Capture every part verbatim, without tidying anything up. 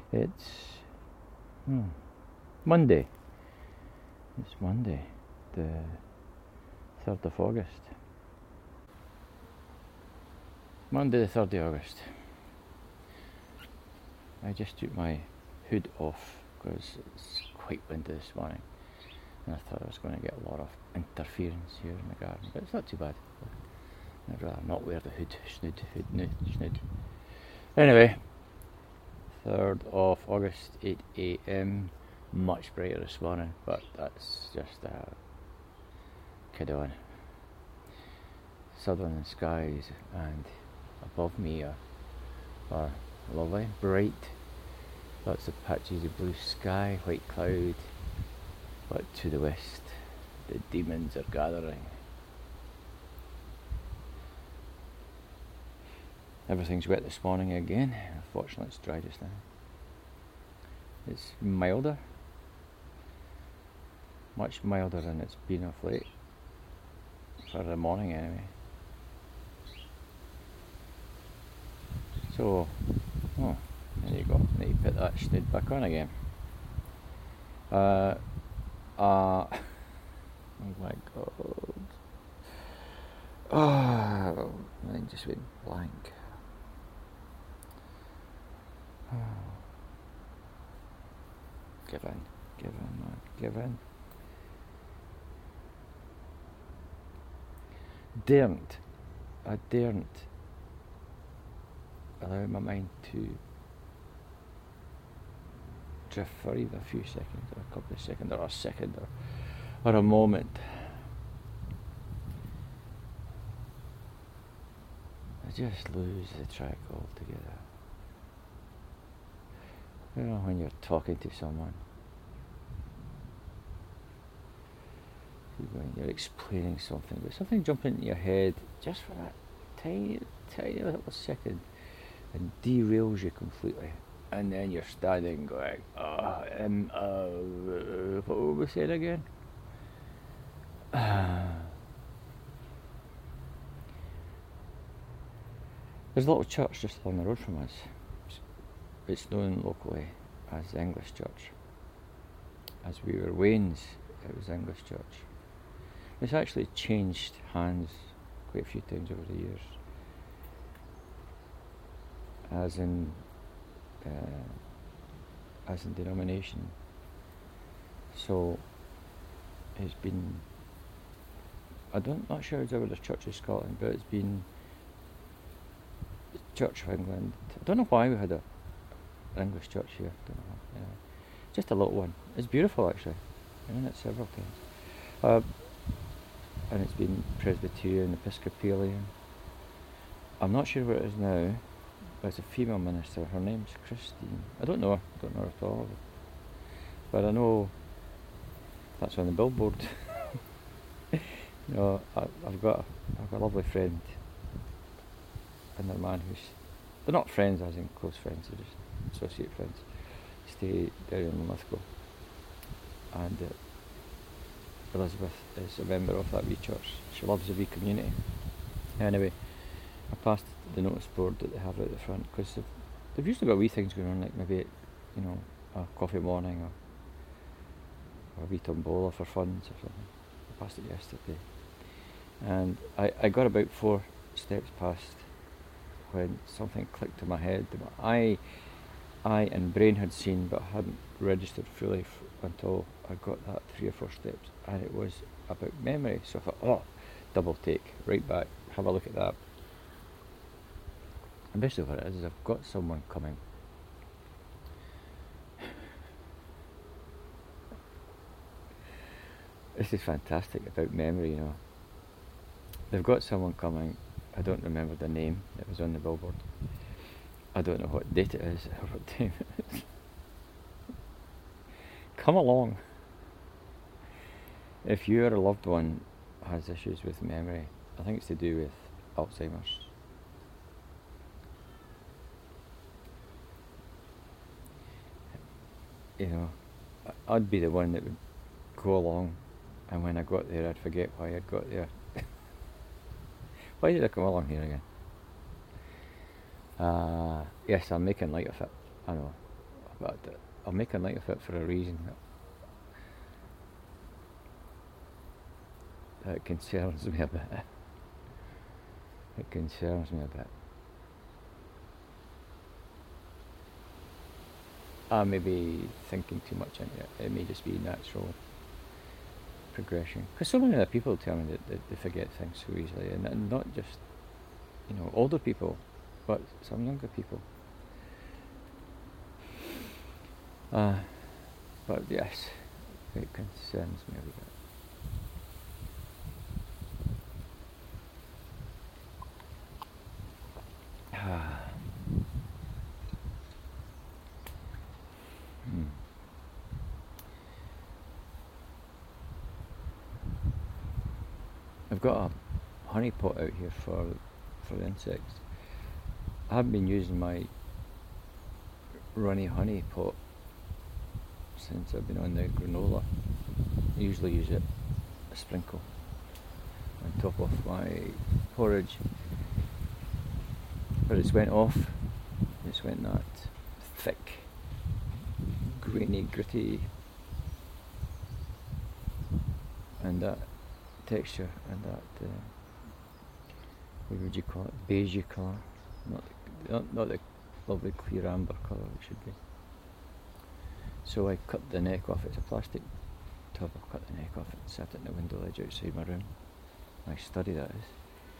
It's hmm, Monday. It's Monday, the third of August. Monday the third of August. I just took my hood off because it's quite windy this morning, and I thought I was going to get a lot of interference here in the garden, but it's not too bad. I'd rather not wear the hood. Snood, hood, snood, snood. Anyway, third of August, eight a.m. Much brighter this morning, but that's just a uh, kid on. Southern skies and above me are, are lovely, bright. Lots of patches of blue sky, white cloud, but to the west the demons are gathering. Everything's wet this morning again. Fortunately it's dry just now. It's milder, much milder than it's been of late, for the morning anyway. So, oh, there you go. Now you put that snood back on again. Uh, uh, oh my god. Oh, my mind just went blank. Oh. Give in, give in, man, give in. Daren't, I daren't allow my mind to drift for even a few seconds, or a couple of seconds, or a second, or, or a moment. I just lose the track altogether. You know, when you're talking to someone, when you're explaining something, but something jumping into your head just for that tiny, tiny little second and derails you completely, and then you're standing going, oh, um, uh, what were we saying again? There's a little church just along the road from us. It's known locally as the English Church. As we were Waynes, it was English Church. It's actually changed hands quite a few times over the years, as in uh, as in denomination. So it's been, I don't not sure it's ever the Church of Scotland, but it's been the Church of England. I don't know why we had a an English church here. Don't know why. Anyway, just a little one. It's beautiful actually. I've been in it several times. Uh, and it's been Presbyterian, Episcopalian. I'm not sure what it is now, but it's a female minister. Her name's Christine. I don't know her, don't know her at all. But I know that's on the billboard. You know, I, I've got a, I've got a lovely friend and their man who's, they're not friends as in close friends, they're just associate friends. Stay down in Linlithgow. And uh, Elizabeth is a member of that wee church. She loves the wee community. Anyway, I passed the notice board that they have out the front, because they've, they've usually got wee things going on, like maybe, you know, a coffee morning, or, or a wee tombola for funds or something. I passed it yesterday. And I, I got about four steps past when something clicked in my head that my eye, eye and brain had seen, but hadn't registered fully f- until I got that three or four steps, and it was about memory. So I thought, oh, double take, right back, have a look at that. And basically what it is, is I've got someone coming. This is fantastic about memory, you know. They've got someone coming. I don't remember the name that was on the billboard. I don't know what date it is or what time it is. Come along. If your loved one has issues with memory, I think it's to do with Alzheimer's. You know, I'd be the one that would go along, and when I got there I'd forget why I'd got there. Why did I come along here again? Uh, yes, I'm making light of it, I know. but I'll make a night of it for a reason. That concerns me a bit. It concerns me a bit. I may be thinking too much into it. It may just be natural progression. Because so many other people tell me that, that they forget things so easily, and, and not just, you know, older people, but some younger people. Uh, but yes, it concerns me a wee bit. hmm. I've got a honey pot out here for for the insects. I haven't been using my runny honey pot since I've been on the granola. I usually use it a sprinkle on top of my porridge, but it's went off. It's went that thick, grainy, gritty, and that texture, and that uh, what would you call it? Beige colour, not the, not, not the lovely clear amber colour it should be. So I cut the neck off. It's a plastic tub. I cut the neck off and sat it in the window ledge outside my room. My study, that is,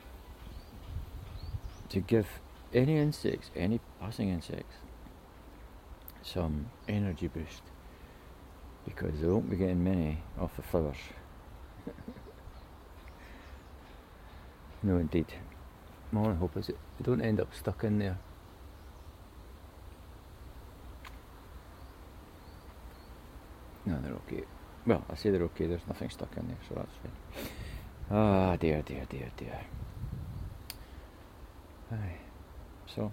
to give any insects, any passing insects, some energy boost, because they won't be getting many off the flowers. No, indeed. My only hope is that they don't end up stuck in there. No, they're okay. Well, I say they're okay, there's nothing stuck in there, so that's fine. Ah, dear, dear, dear, dear. Aye. So,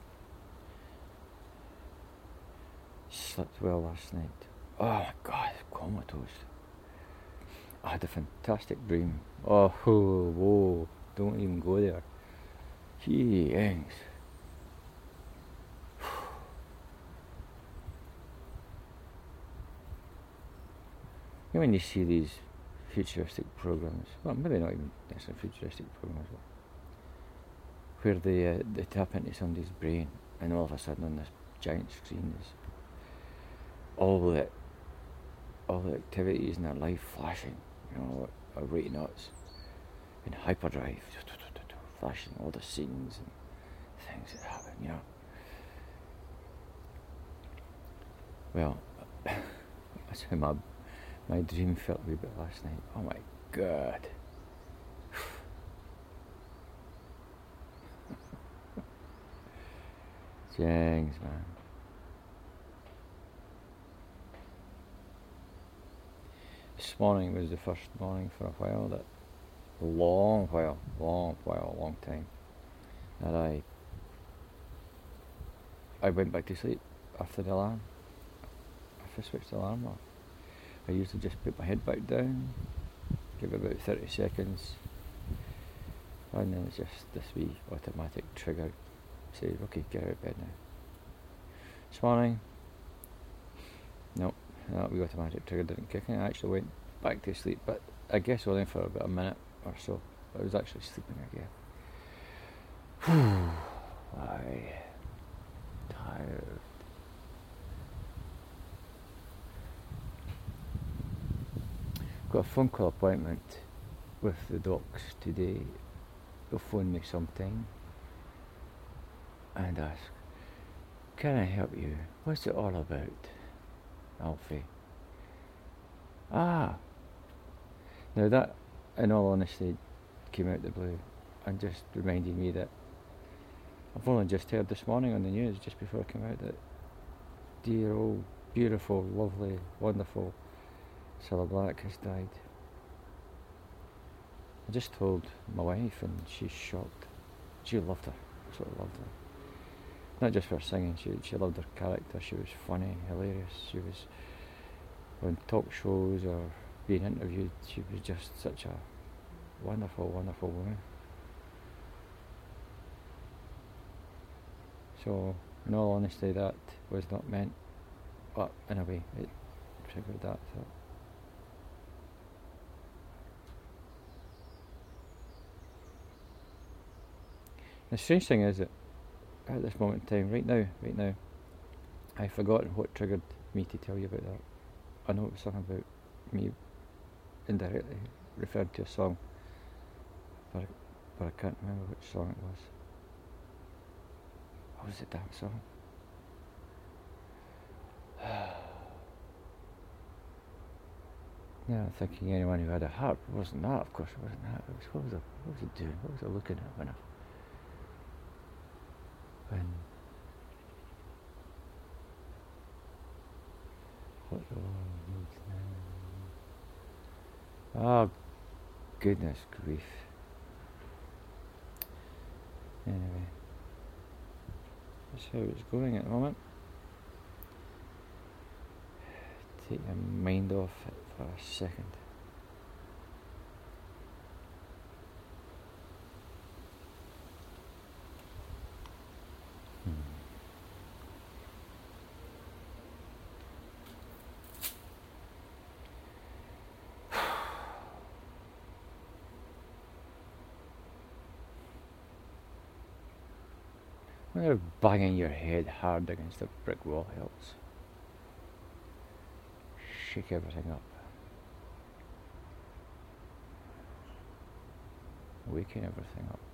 slept well last night. Oh my God, comatose. I had a fantastic dream. Oh, whoa, whoa, don't even go there. Gee, yanks. You know, when you see these futuristic programs, well, maybe not even necessarily futuristic programs, where they uh, they tap into somebody's brain, and all of a sudden on this giant screen is all the all the activities in their life flashing, you know, are right nuts in hyperdrive, flashing all the scenes and things that happen, you know. Well, that's how my my dream felt a wee bit last night. Oh my God. Jangs, man. This morning was the first morning for a while, that long while, long while, long time, that I I went back to sleep after the alarm. After I switched the alarm off, I usually just put my head back down, give it about thirty seconds, and then it's just this wee automatic trigger says, okay, get out of bed now. This morning, no, that wee automatic trigger didn't kick in. I actually went back to sleep, but I guess only for about a minute or so. But I was actually sleeping again. Why? Tired. Got a phone call appointment with the docs today. They'll phone me sometime and ask, can I help you? What's it all about, Alfie? Ah, now that, in all honesty, came out of the blue and just reminded me that I've only just heard this morning on the news, just before I came out, that dear old, beautiful, lovely, wonderful Cilla Black has died. I just told my wife and she's shocked. She loved her, absolutely loved her. Not just for singing, she she loved her character. She was funny, hilarious. She was on talk shows or being interviewed. She was just such a wonderful, wonderful woman. So, in all honesty, that was not meant But in a way, it triggered that thought. The strange thing is that at this moment in time, right now, right now, I've forgotten what triggered me to tell you about that. I know it was something about me indirectly referred to a song, but I, but I can't remember which song it was. What was the damn song? Now I'm thinking anyone who had a harp. It wasn't that, of course it wasn't that. It was, what was I, what was I doing? What was I looking at when I, when, what the oh, goodness grief. Anyway, that's how it's going at the moment. Take your mind off it for a second. Hmm. I wonder if banging your head hard against a brick wall helps. Shake everything up. Waking everything up.